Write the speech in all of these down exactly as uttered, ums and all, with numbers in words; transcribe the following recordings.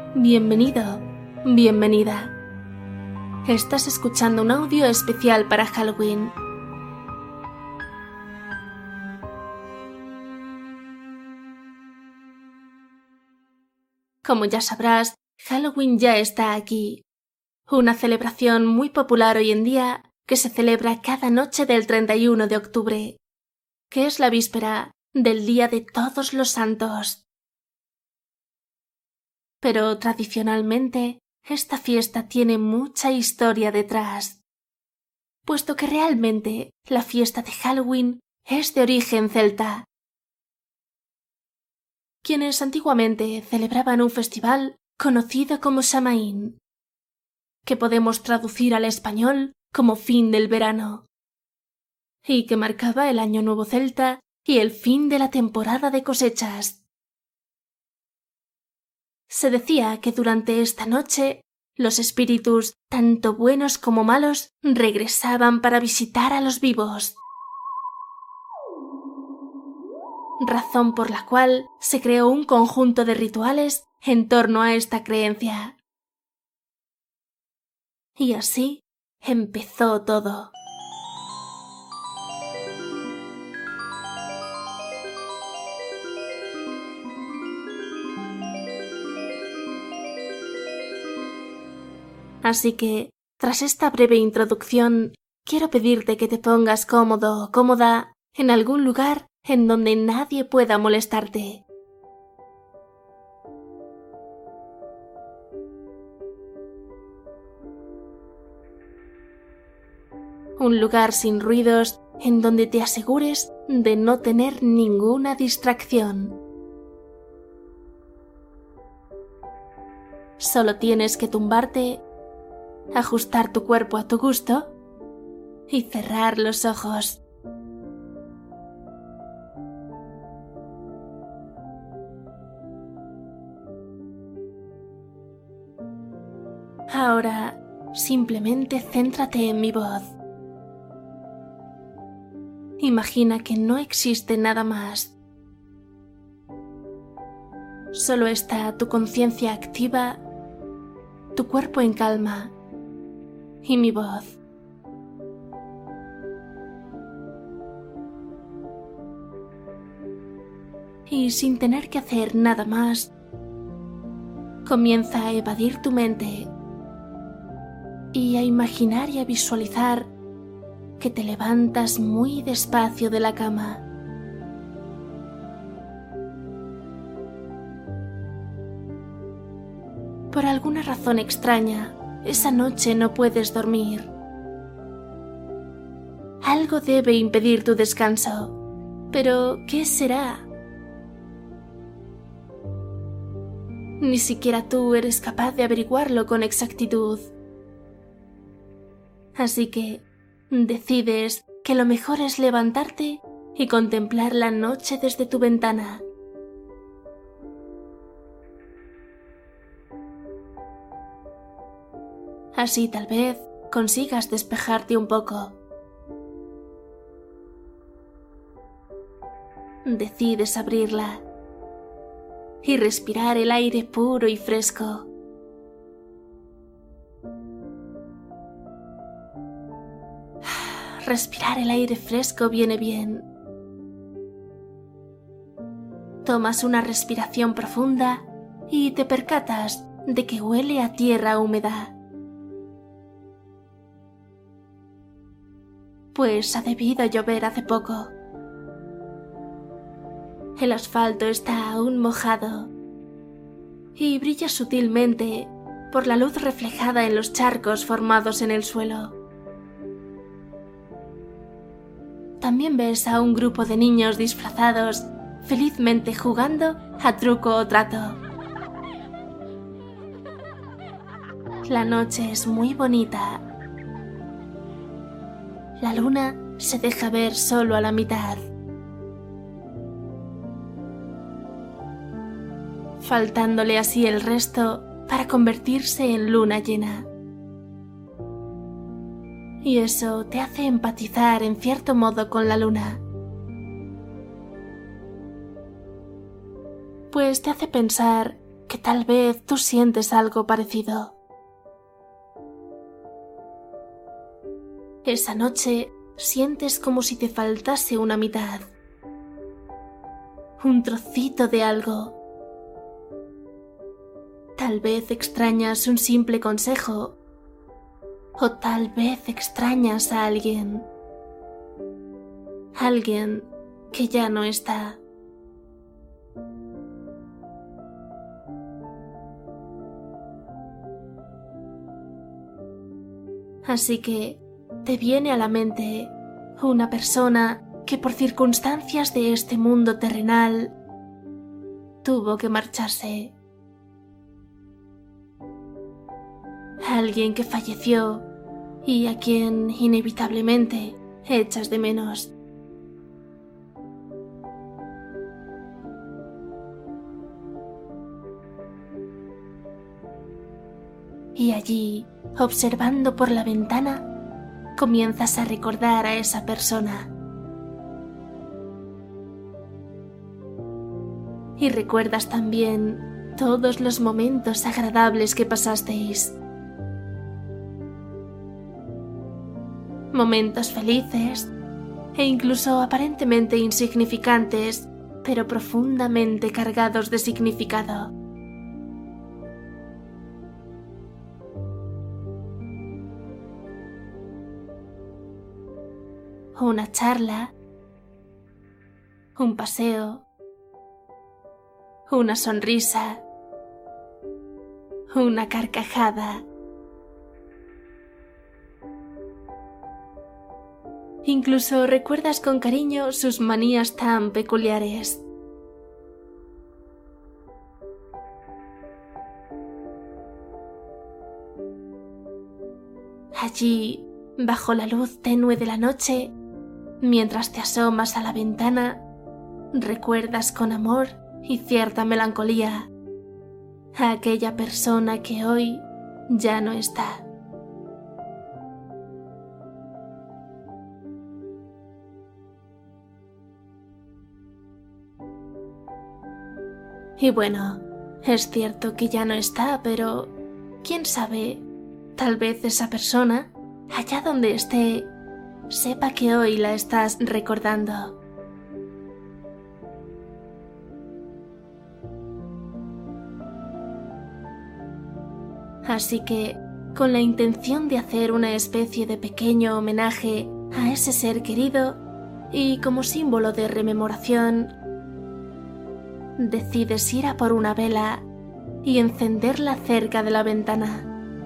Bienvenido, bienvenida. Estás escuchando un audio especial para Halloween. Como ya sabrás, Halloween ya está aquí. Una celebración muy popular hoy en día que se celebra cada noche del treinta y uno de octubre, que es la víspera del Día de Todos los Santos. Pero tradicionalmente, esta fiesta tiene mucha historia detrás, puesto que realmente la fiesta de Halloween es de origen celta, quienes antiguamente celebraban un festival conocido como Samaín, que podemos traducir al español como fin del verano, y que marcaba el año nuevo celta y el fin de la temporada de cosechas. Se decía que durante esta noche los espíritus, tanto buenos como malos, regresaban para visitar a los vivos, razón por la cual se creó un conjunto de rituales en torno a esta creencia. Y así empezó todo. Así que, tras esta breve introducción, quiero pedirte que te pongas cómodo o cómoda en algún lugar en donde nadie pueda molestarte. Un lugar sin ruidos en donde te asegures de no tener ninguna distracción. Solo tienes que tumbarte, ajustar tu cuerpo a tu gusto y cerrar los ojos. Ahora, simplemente céntrate en mi voz. Imagina que no existe nada más. Solo está tu conciencia activa, tu cuerpo en calma y mi voz. Y sin tener que hacer nada más, comienza a evadir tu mente y a imaginar y a visualizar que te levantas muy despacio de la cama. Por alguna razón extraña, esa noche no puedes dormir. Algo debe impedir tu descanso, pero ¿qué será? Ni siquiera tú eres capaz de averiguarlo con exactitud. Así que decides que lo mejor es levantarte y contemplar la noche desde tu ventana. Así tal vez consigas despejarte un poco. Decides abrirla y respirar el aire puro y fresco. Respirar el aire fresco viene bien. Tomas una respiración profunda y te percatas de que huele a tierra húmeda. Pues ha debido llover hace poco. El asfalto está aún mojado y brilla sutilmente por la luz reflejada en los charcos formados en el suelo. También ves a un grupo de niños disfrazados felizmente jugando a truco o trato. La noche es muy bonita. La luna se deja ver solo a la mitad, faltándole así el resto para convertirse en luna llena. Y eso te hace empatizar en cierto modo con la luna, pues te hace pensar que tal vez tú sientes algo parecido. Esa noche sientes como si te faltase una mitad, un trocito de algo. Tal vez extrañas un simple consejo, o tal vez extrañas a alguien, alguien que ya no está. Así que te viene a la mente una persona que por circunstancias de este mundo terrenal tuvo que marcharse. Alguien que falleció y a quien inevitablemente echas de menos. Y allí, observando por la ventana, comienzas a recordar a esa persona. Y recuerdas también todos los momentos agradables que pasasteis. Momentos felices e incluso aparentemente insignificantes, pero profundamente cargados de significado. Una charla, un paseo, una sonrisa, una carcajada. Incluso recuerdas con cariño sus manías tan peculiares. Allí, bajo la luz tenue de la noche, mientras te asomas a la ventana, recuerdas con amor y cierta melancolía a aquella persona que hoy ya no está. Y bueno, es cierto que ya no está, pero quién sabe, tal vez esa persona, allá donde esté, sepa que hoy la estás recordando. Así que, con la intención de hacer una especie de pequeño homenaje a ese ser querido y como símbolo de rememoración, decides ir a por una vela y encenderla cerca de la ventana.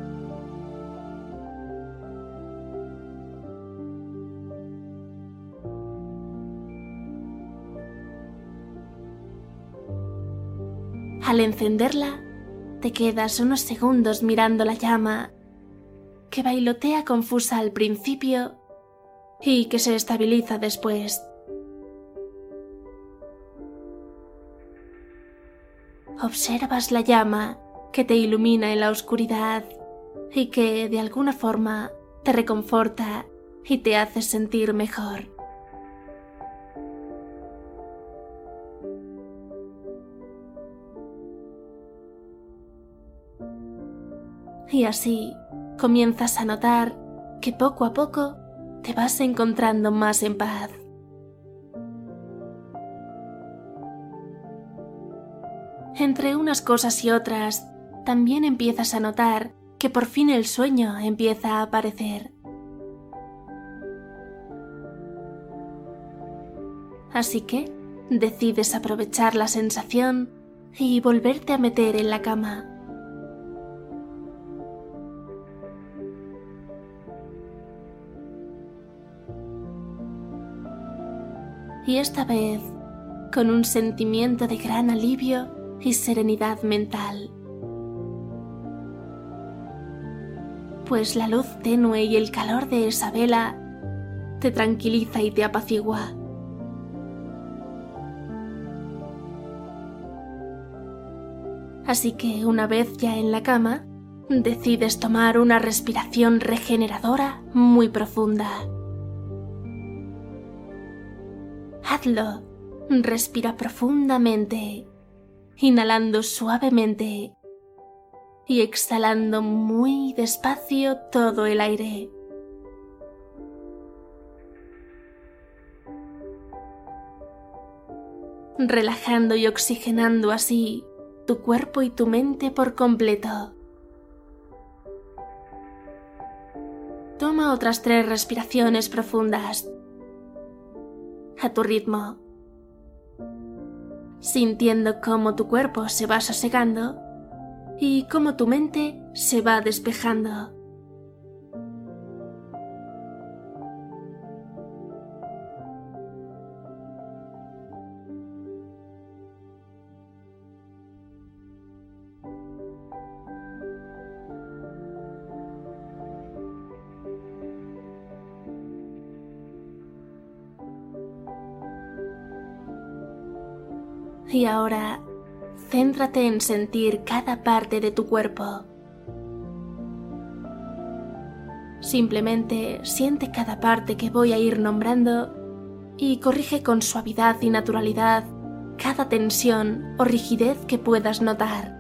Al encenderla, te quedas unos segundos mirando la llama, que bailotea confusa al principio y que se estabiliza después. Observas la llama que te ilumina en la oscuridad y que, de alguna forma, te reconforta y te hace sentir mejor. Y así comienzas a notar que poco a poco te vas encontrando más en paz. Entre unas cosas y otras, también empiezas a notar que por fin el sueño empieza a aparecer. Así que decides aprovechar la sensación y volverte a meter en la cama. Y esta vez, con un sentimiento de gran alivio y serenidad mental. Pues la luz tenue y el calor de esa vela te tranquiliza y te apacigua. Así que una vez ya en la cama, decides tomar una respiración regeneradora muy profunda. Hazlo, respira profundamente inhalando suavemente y exhalando muy despacio todo el aire. Relajando y oxigenando así tu cuerpo y tu mente por completo. Toma otras tres respiraciones profundas, a tu ritmo, sintiendo cómo tu cuerpo se va sosegando y cómo tu mente se va despejando. Y ahora, céntrate en sentir cada parte de tu cuerpo. Simplemente siente cada parte que voy a ir nombrando y corrige con suavidad y naturalidad cada tensión o rigidez que puedas notar.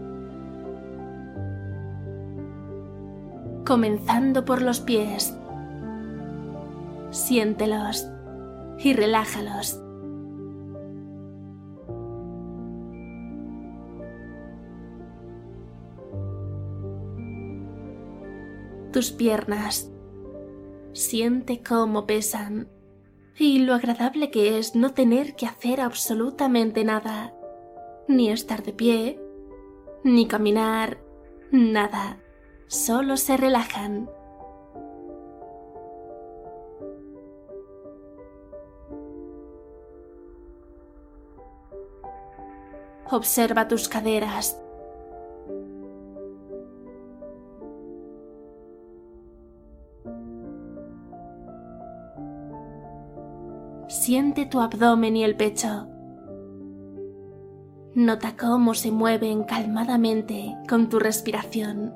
Comenzando por los pies. Siéntelos y relájalos. Tus piernas. Siente cómo pesan y lo agradable que es no tener que hacer absolutamente nada, ni estar de pie, ni caminar, nada, solo se relajan. Observa tus caderas. Siente tu abdomen y el pecho. Nota cómo se mueven calmadamente con tu respiración.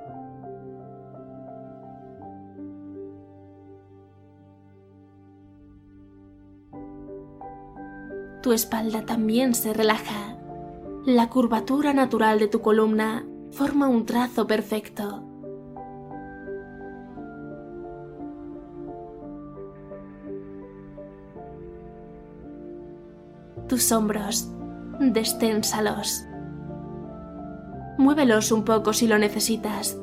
Tu espalda también se relaja. La curvatura natural de tu columna forma un trazo perfecto. Tus hombros, desténsalos. Muévelos un poco si lo necesitas.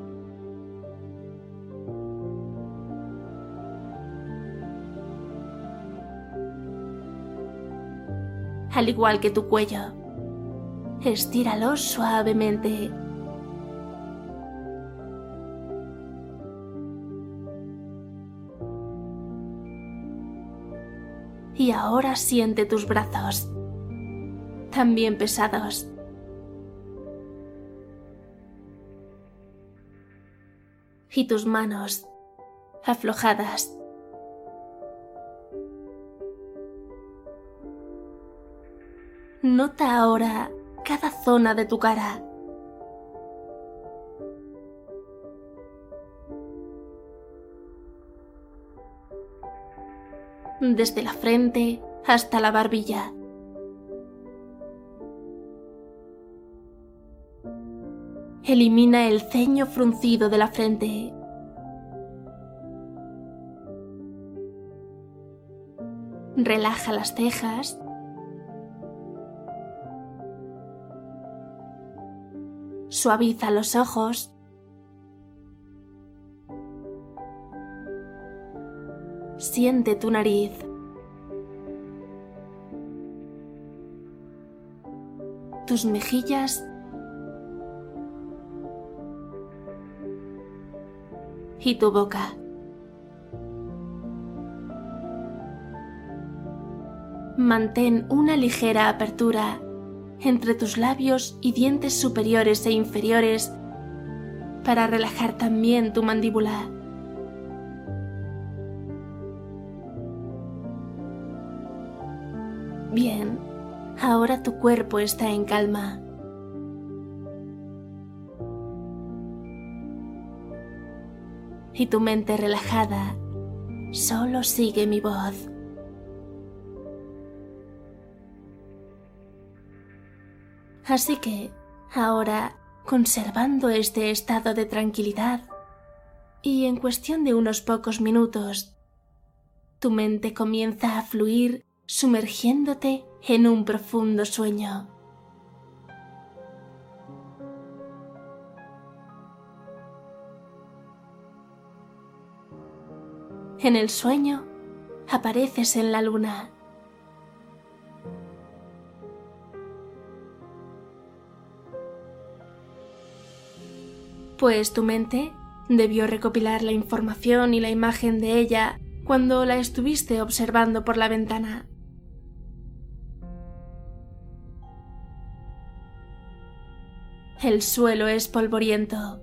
Al igual que tu cuello, estíralos suavemente. Y ahora siente tus brazos, también pesados. Y tus manos, aflojadas. Nota ahora cada zona de tu cara. Desde la frente hasta la barbilla. Elimina el ceño fruncido de la frente. Relaja las cejas. Suaviza los ojos. Siente tu nariz. Tus mejillas y tu boca. Mantén una ligera apertura entre tus labios y dientes superiores e inferiores para relajar también tu mandíbula. Bien, ahora tu cuerpo está en calma. Y tu mente relajada solo sigue mi voz. Así que, ahora, conservando este estado de tranquilidad, y en cuestión de unos pocos minutos, tu mente comienza a fluir sumergiéndote en un profundo sueño. En el sueño, apareces en la luna. Pues tu mente debió recopilar la información y la imagen de ella cuando la estuviste observando por la ventana. El suelo es polvoriento.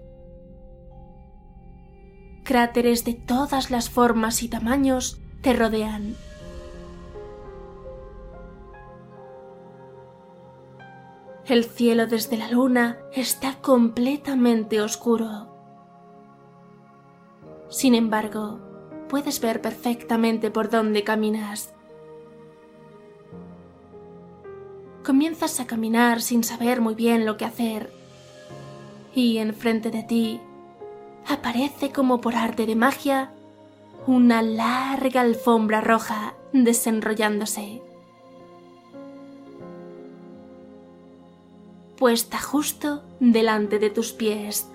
Cráteres de todas las formas y tamaños te rodean. El cielo desde la luna está completamente oscuro. Sin embargo, puedes ver perfectamente por dónde caminas. Comienzas a caminar sin saber muy bien lo que hacer, y enfrente de ti aparece como por arte de magia una larga alfombra roja desenrollándose, puesta justo delante de tus pies.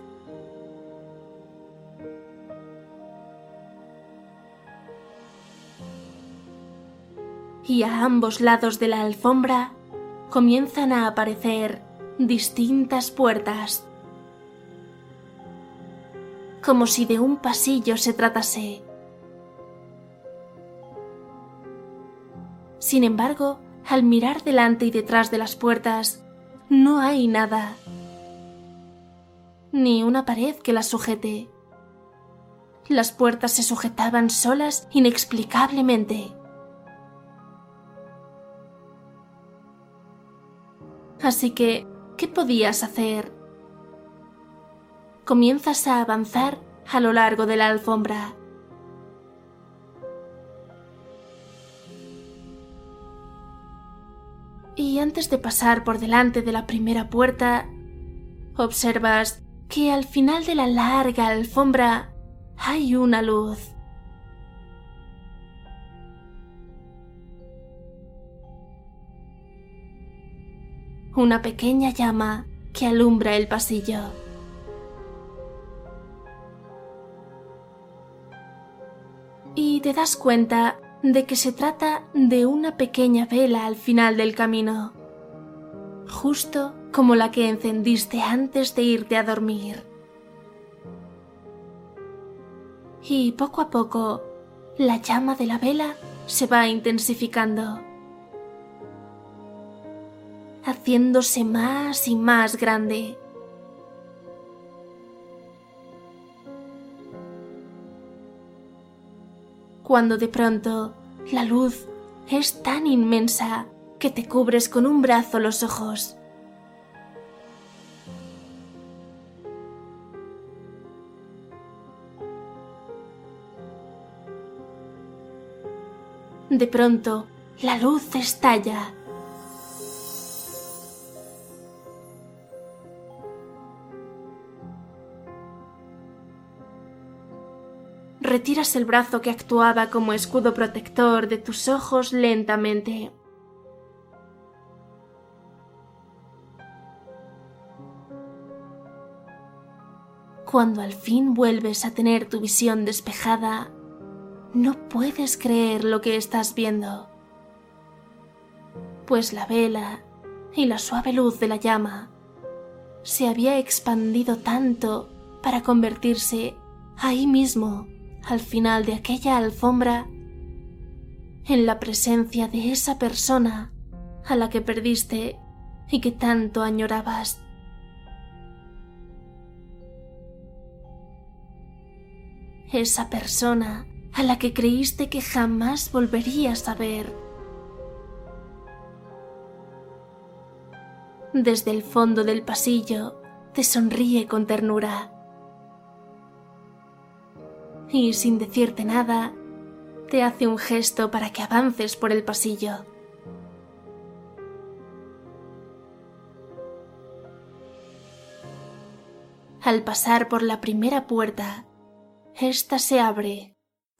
Y a ambos lados de la alfombra comienzan a aparecer distintas puertas, como si de un pasillo se tratase. Sin embargo, al mirar delante y detrás de las puertas, no hay nada, ni una pared que las sujete. Las puertas se sujetaban solas inexplicablemente. Así que, ¿qué podías hacer? Comienzas a avanzar a lo largo de la alfombra. Y antes de pasar por delante de la primera puerta, observas que al final de la larga alfombra hay una luz. Una pequeña llama que alumbra el pasillo. Y te das cuenta de que se trata de una pequeña vela al final del camino, justo como la que encendiste antes de irte a dormir. Y poco a poco, la llama de la vela se va intensificando, haciéndose más y más grande. Cuando de pronto la luz es tan inmensa que te cubres con un brazo los ojos. De pronto, la luz estalla. Retiras el brazo que actuaba como escudo protector de tus ojos lentamente. Cuando al fin vuelves a tener tu visión despejada, no puedes creer lo que estás viendo, pues la vela y la suave luz de la llama se había expandido tanto para convertirse ahí mismo, al final de aquella alfombra, en la presencia de esa persona a la que perdiste y que tanto añorabas. Esa persona a la que creíste que jamás volverías a ver. Desde el fondo del pasillo te sonríe con ternura. Y sin decirte nada, te hace un gesto para que avances por el pasillo. Al pasar por la primera puerta, ésta se abre.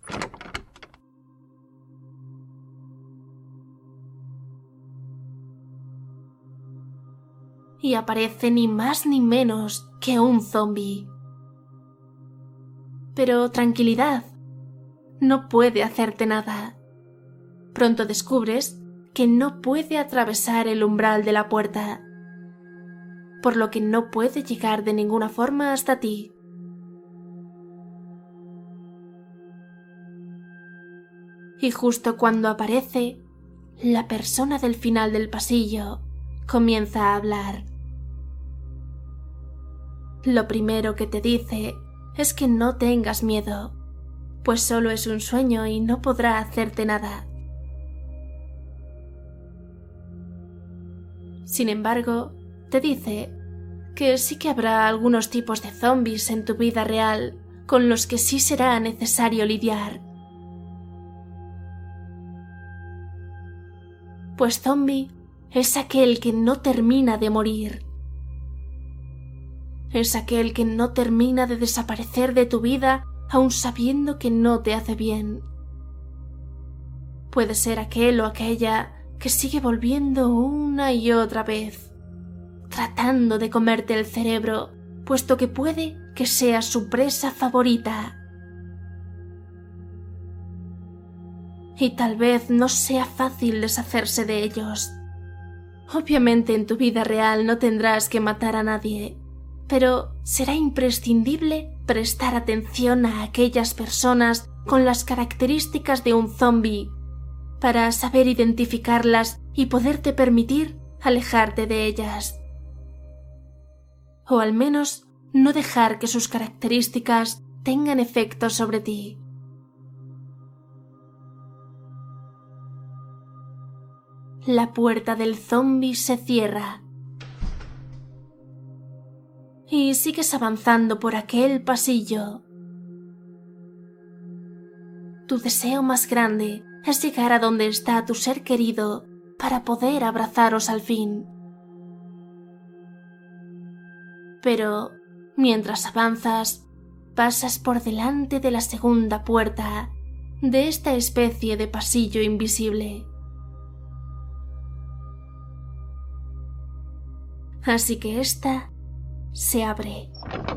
Y aparece ni más ni menos que un zombi. Pero tranquilidad, no puede hacerte nada. Pronto descubres que no puede atravesar el umbral de la puerta, por lo que no puede llegar de ninguna forma hasta ti. Y justo cuando aparece, la persona del final del pasillo comienza a hablar. Lo primero que te dice es que no tengas miedo, pues solo es un sueño y no podrá hacerte nada. Sin embargo, te dice que sí que habrá algunos tipos de zombies en tu vida real con los que sí será necesario lidiar. Pues zombie es aquel que no termina de morir. Es aquel que no termina de desaparecer de tu vida aun sabiendo que no te hace bien. Puede ser aquel o aquella que sigue volviendo una y otra vez, tratando de comerte el cerebro, puesto que puede que sea su presa favorita. Y tal vez no sea fácil deshacerse de ellos. Obviamente en tu vida real no tendrás que matar a nadie, pero será imprescindible prestar atención a aquellas personas con las características de un zombi para saber identificarlas y poderte permitir alejarte de ellas. O al menos no dejar que sus características tengan efecto sobre ti. La puerta del zombi se cierra. Y sigues avanzando por aquel pasillo. Tu deseo más grande es llegar a donde está tu ser querido para poder abrazaros al fin. Pero mientras avanzas, pasas por delante de la segunda puerta de esta especie de pasillo invisible. Así que esta se abre.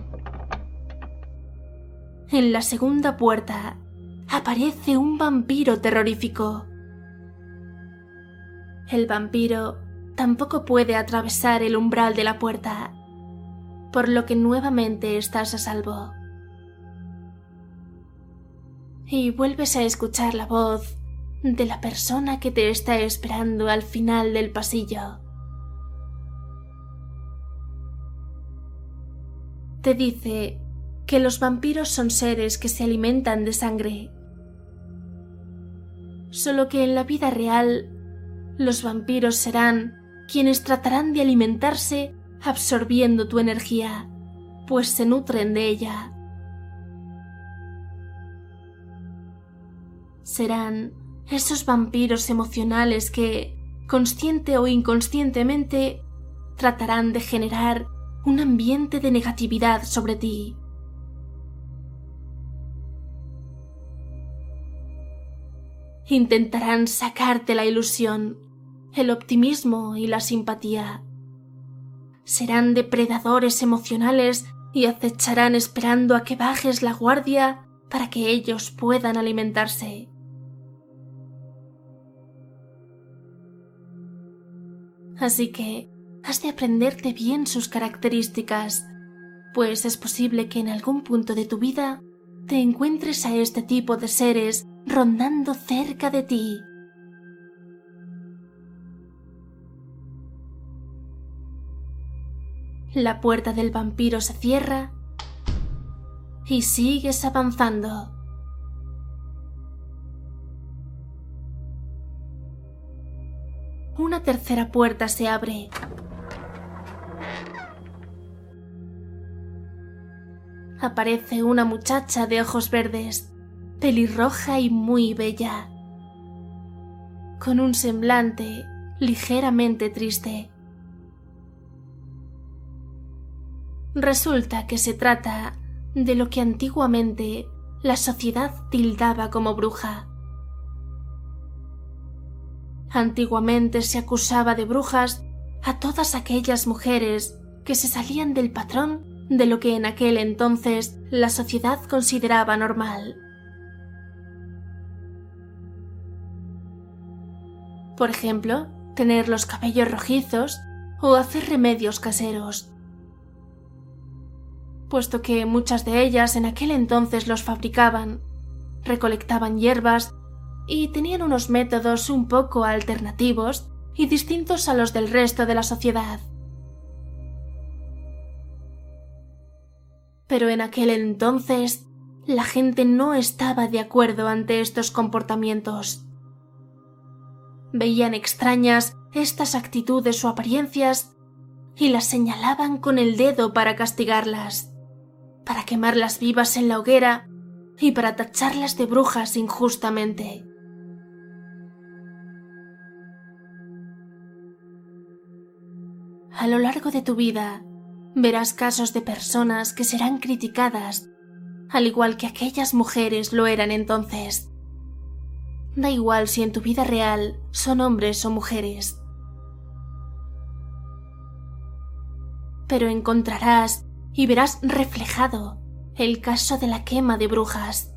En la segunda puerta aparece un vampiro terrorífico. El vampiro tampoco puede atravesar el umbral de la puerta, por lo que nuevamente estás a salvo. Y vuelves a escuchar la voz de la persona que te está esperando al final del pasillo. Te dice que los vampiros son seres que se alimentan de sangre. Solo que en la vida real, los vampiros serán quienes tratarán de alimentarse absorbiendo tu energía, pues se nutren de ella. Serán esos vampiros emocionales que, consciente o inconscientemente, tratarán de generar un ambiente de negatividad sobre ti. Intentarán sacarte la ilusión, el optimismo y la simpatía. Serán depredadores emocionales y acecharán esperando a que bajes la guardia para que ellos puedan alimentarse. Así que has de aprenderte bien sus características, pues es posible que en algún punto de tu vida te encuentres a este tipo de seres rondando cerca de ti. La puerta del vampiro se cierra y sigues avanzando. Una tercera puerta se abre. Aparece una muchacha de ojos verdes, pelirroja y muy bella, con un semblante ligeramente triste. Resulta que se trata de lo que antiguamente la sociedad tildaba como bruja. Antiguamente se acusaba de brujas a todas aquellas mujeres que se salían del patrón de lo que en aquel entonces la sociedad consideraba normal. Por ejemplo, tener los cabellos rojizos o hacer remedios caseros, puesto que muchas de ellas en aquel entonces los fabricaban, recolectaban hierbas y tenían unos métodos un poco alternativos y distintos a los del resto de la sociedad. Pero en aquel entonces la gente no estaba de acuerdo ante estos comportamientos. Veían extrañas estas actitudes o apariencias y las señalaban con el dedo para castigarlas, para quemarlas vivas en la hoguera y para tacharlas de brujas injustamente. A lo largo de tu vida verás casos de personas que serán criticadas, al igual que aquellas mujeres lo eran entonces. Da igual si en tu vida real son hombres o mujeres. Pero encontrarás y verás reflejado el caso de la quema de brujas.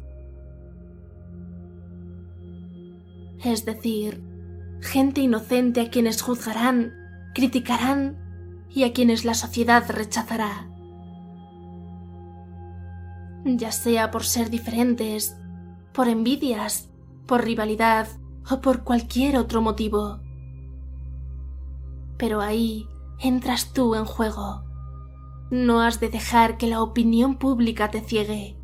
Es decir, gente inocente a quienes juzgarán, criticarán y a quienes la sociedad rechazará. Ya sea por ser diferentes, por envidias, por rivalidad o por cualquier otro motivo. Pero ahí entras tú en juego. No has de dejar que la opinión pública te ciegue.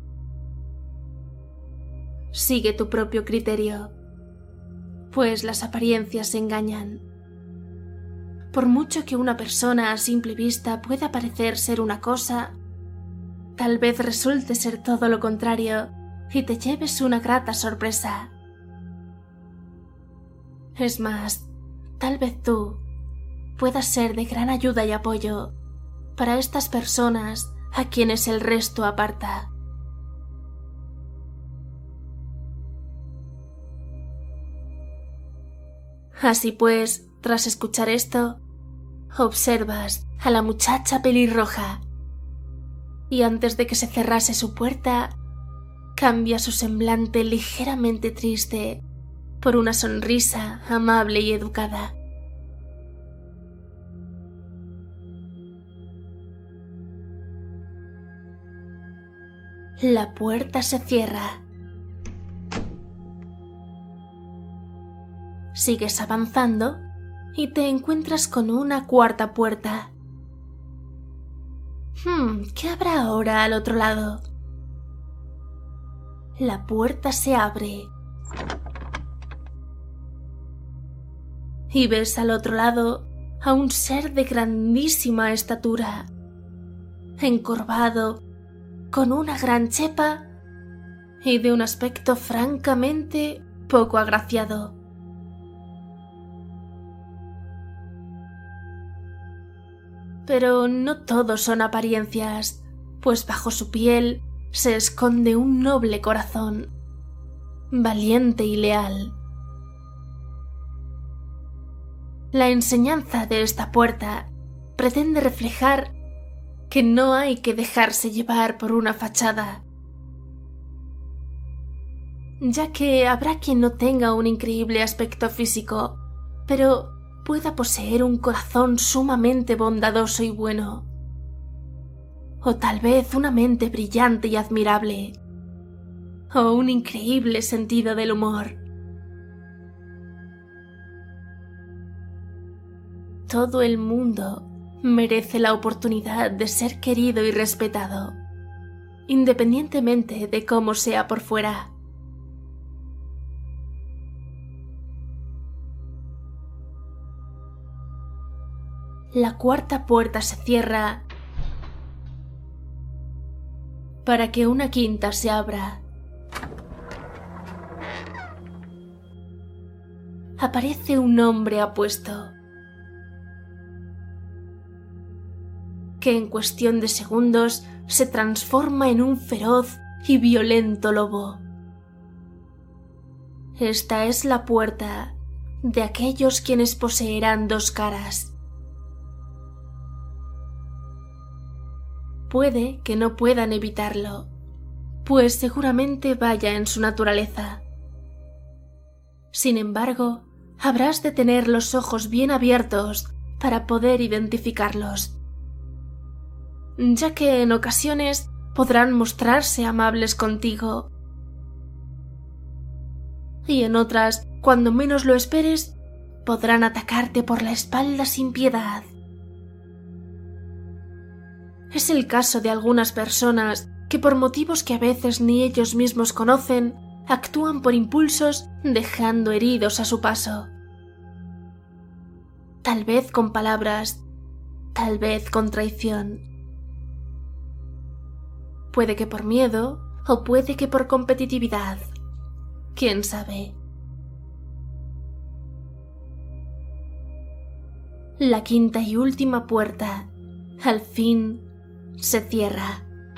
Sigue tu propio criterio, pues las apariencias engañan. Por mucho que una persona a simple vista pueda parecer ser una cosa, tal vez resulte ser todo lo contrario y te lleves una grata sorpresa. Es más, tal vez tú puedas ser de gran ayuda y apoyo para estas personas a quienes el resto aparta. Así pues, tras escuchar esto, observas a la muchacha pelirroja y antes de que se cerrase su puerta, cambia su semblante ligeramente triste por una sonrisa amable y educada. La puerta se cierra. Sigues avanzando y te encuentras con una cuarta puerta. Hmm, ¿qué habrá ahora al otro lado? La puerta se abre. Y ves al otro lado a un ser de grandísima estatura, encorvado, con una gran chepa y de un aspecto francamente poco agraciado. Pero no todo son apariencias, pues bajo su piel se esconde un noble corazón, valiente y leal. La enseñanza de esta puerta pretende reflejar que no hay que dejarse llevar por una fachada, ya que habrá quien no tenga un increíble aspecto físico, pero pueda poseer un corazón sumamente bondadoso y bueno, o tal vez una mente brillante y admirable, o un increíble sentido del humor. Todo el mundo merece la oportunidad de ser querido y respetado, independientemente de cómo sea por fuera. La cuarta puerta se cierra para que una quinta se abra. Aparece un hombre apuesto, que en cuestión de segundos se transforma en un feroz y violento lobo. Esta es la puerta de aquellos quienes poseerán dos caras. Puede que no puedan evitarlo, pues seguramente vaya en su naturaleza. Sin embargo, habrás de tener los ojos bien abiertos para poder identificarlos, ya que en ocasiones podrán mostrarse amables contigo y en otras, cuando menos lo esperes, podrán atacarte por la espalda sin piedad. Es el caso de algunas personas que por motivos que a veces ni ellos mismos conocen, actúan por impulsos dejando heridos a su paso. Tal vez con palabras, tal vez con traición. Puede que por miedo o puede que por competitividad. ¿Quién sabe? La quinta y última puerta, al fin, se cierra.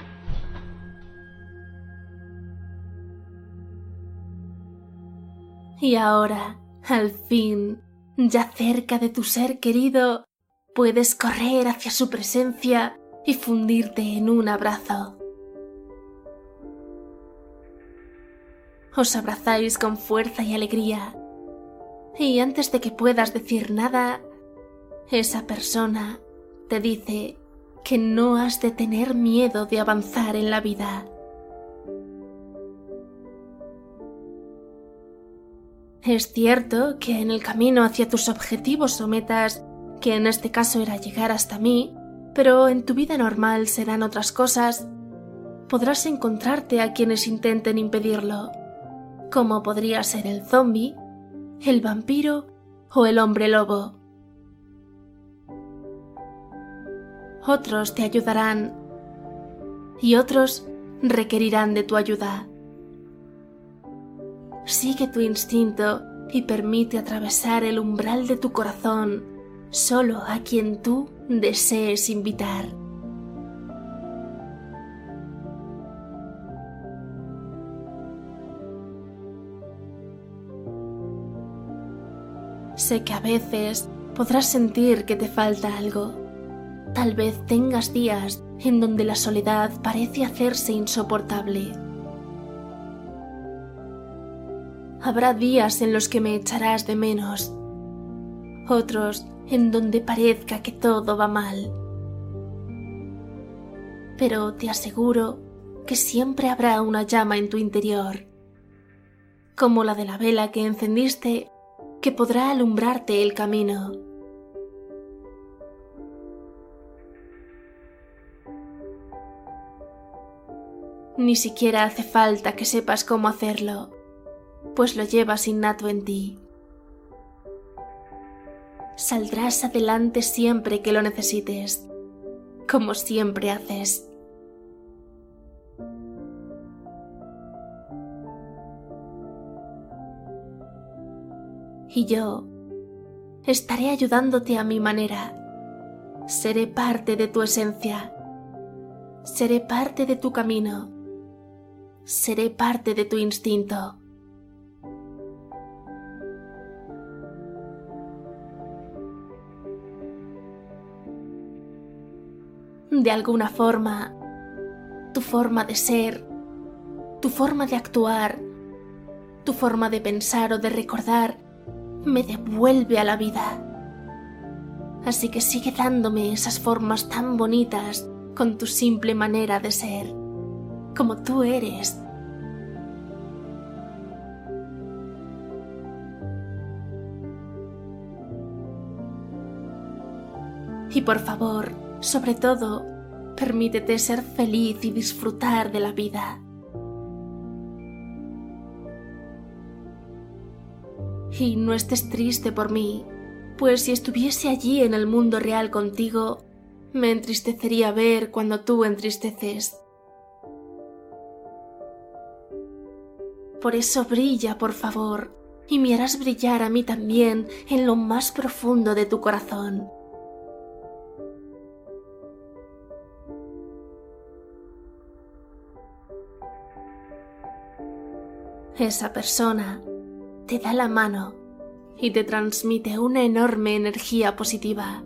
Y ahora, al fin, ya cerca de tu ser querido, puedes correr hacia su presencia y fundirte en un abrazo. Os abrazáis con fuerza y alegría, y antes de que puedas decir nada, esa persona te dice que no has de tener miedo de avanzar en la vida. Es cierto que en el camino hacia tus objetivos o metas, que en este caso era llegar hasta mí, pero en tu vida normal serán otras cosas, podrás encontrarte a quienes intenten impedirlo, como podría ser el zombi, el vampiro o el hombre lobo. Otros te ayudarán y otros requerirán de tu ayuda. Sigue tu instinto y permite atravesar el umbral de tu corazón solo a quien tú desees invitar. Sé que a veces podrás sentir que te falta algo. Tal vez tengas días en donde la soledad parece hacerse insoportable. Habrá días en los que me echarás de menos, otros en donde parezca que todo va mal. Pero te aseguro que siempre habrá una llama en tu interior, como la de la vela que encendiste, que podrá alumbrarte el camino. Ni siquiera hace falta que sepas cómo hacerlo, pues lo llevas innato en ti. Saldrás adelante siempre que lo necesites, como siempre haces. Y yo estaré ayudándote a mi manera. Seré parte de tu esencia. Seré parte de tu camino. Seré parte de tu instinto. De alguna forma, tu forma de ser, tu forma de actuar, tu forma de pensar o de recordar me devuelve a la vida. Así que sigue dándome esas formas tan bonitas con tu simple manera de ser, como tú eres. Y por favor, sobre todo, permítete ser feliz y disfrutar de la vida. Y no estés triste por mí, pues si estuviese allí en el mundo real contigo, me entristecería ver cuando tú entristeces. Por eso brilla, por favor, y me harás brillar a mí también en lo más profundo de tu corazón. esa persona te da la mano y te transmite una enorme energía positiva.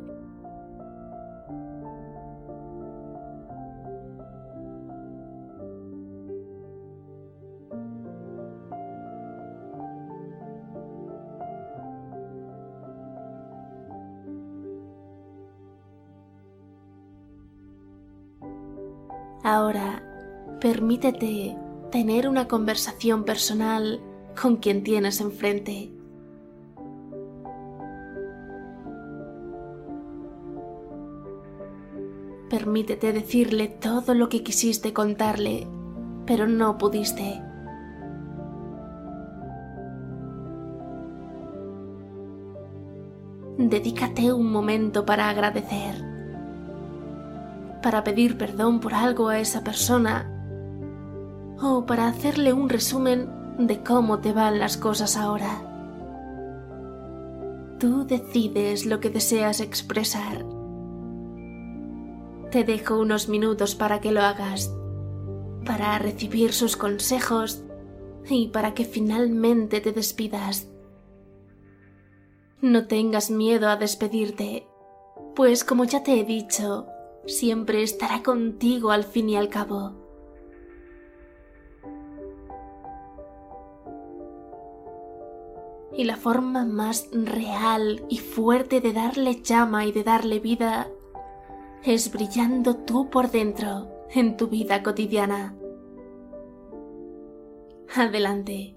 Ahora, permítete tener una conversación personal con quien tienes enfrente. Permítete decirle todo lo que quisiste contarle, pero no pudiste. Dedícate un momento para agradecer, para pedir perdón por algo a esa persona o para hacerle un resumen de cómo te van las cosas ahora. Tú decides lo que deseas expresar. Te dejo unos minutos para que lo hagas, para recibir sus consejos y para que finalmente te despidas. No tengas miedo a despedirte, pues como ya te he dicho, siempre estará contigo al fin y al cabo. Y la forma más real y fuerte de darle llama y de darle vida es brillando tú por dentro en tu vida cotidiana. Adelante.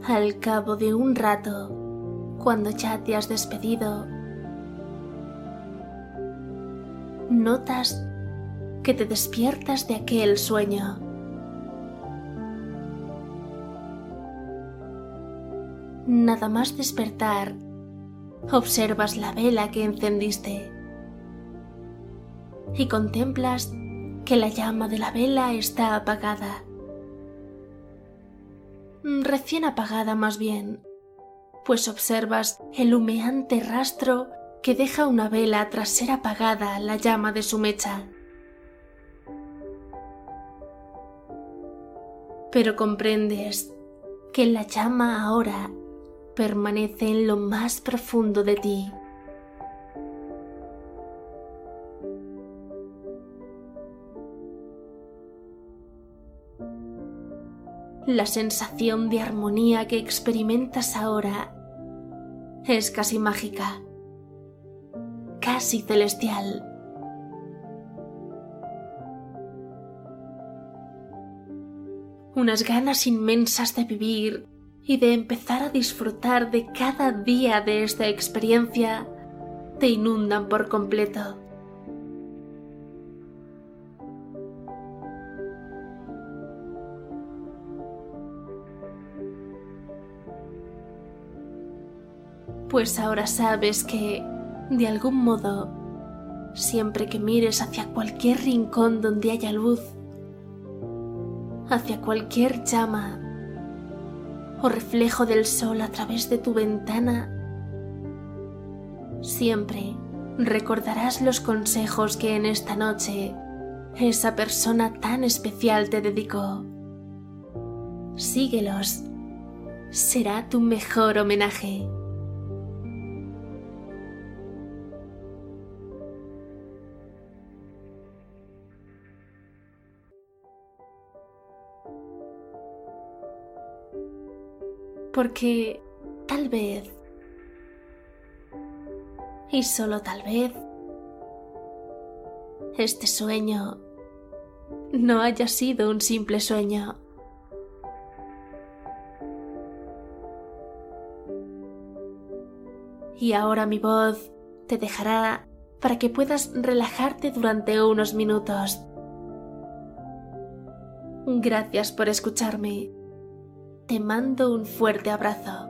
Al cabo de un rato, cuando ya te has despedido, notas que te despiertas de aquel sueño. Nada más despertar, observas la vela que encendiste y contemplas que la llama de la vela está apagada. Recién apagada más bien, pues observas el humeante rastro que deja una vela tras ser apagada la llama de su mecha. Pero comprendes que la llama ahora permanece en lo más profundo de ti. La sensación de armonía que experimentas ahora es casi mágica, casi celestial. Unas ganas inmensas de vivir y de empezar a disfrutar de cada día de esta experiencia te inundan por completo. Pues ahora sabes que, de algún modo, siempre que mires hacia cualquier rincón donde haya luz, hacia cualquier llama o reflejo del sol a través de tu ventana, siempre recordarás los consejos que en esta noche esa persona tan especial te dedicó. Síguelos, será tu mejor homenaje. Porque tal vez, y solo tal vez, este sueño no haya sido un simple sueño. Y ahora mi voz te dejará para que puedas relajarte durante unos minutos. Gracias por escucharme. Te mando un fuerte abrazo.